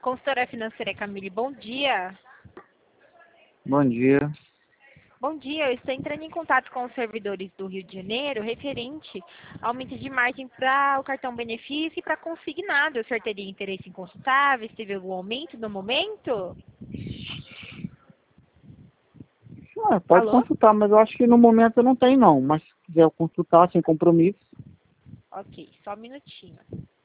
Consultora financeira Camille, bom dia. Bom dia. Bom dia, eu estou entrando em contato com os servidores do Rio de Janeiro referente ao aumento de margem para o cartão benefício e para consignado. O senhor teria interesse em consultar, ver se teve algum aumento no momento? Pode Alô? consultar, mas eu acho que no momento não tem não. Mas se quiser consultar sem compromisso. Ok, só um minutinho.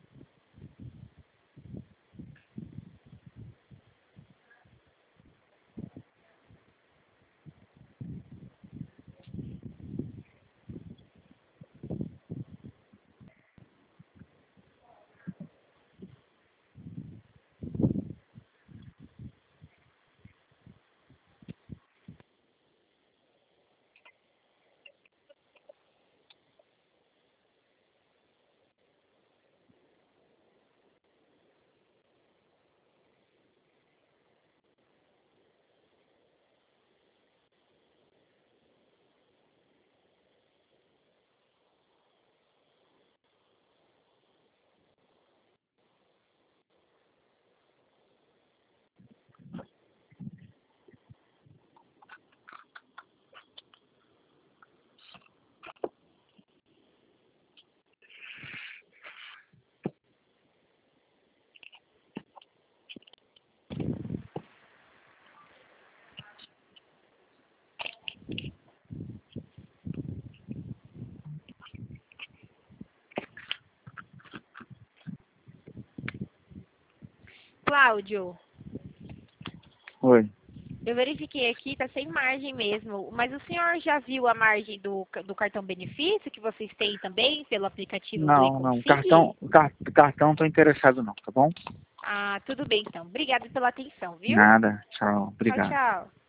Cláudio, Oi. eu verifiquei aqui, está sem margem mesmo, mas o senhor já viu a margem do cartão benefício que vocês têm também pelo aplicativo do Não. eConsig? Cartão tô interessado não, tá bom? Ah, tudo bem então. Obrigada pela atenção, viu? Nada. Tchau. Tchau, Obrigado. tchau.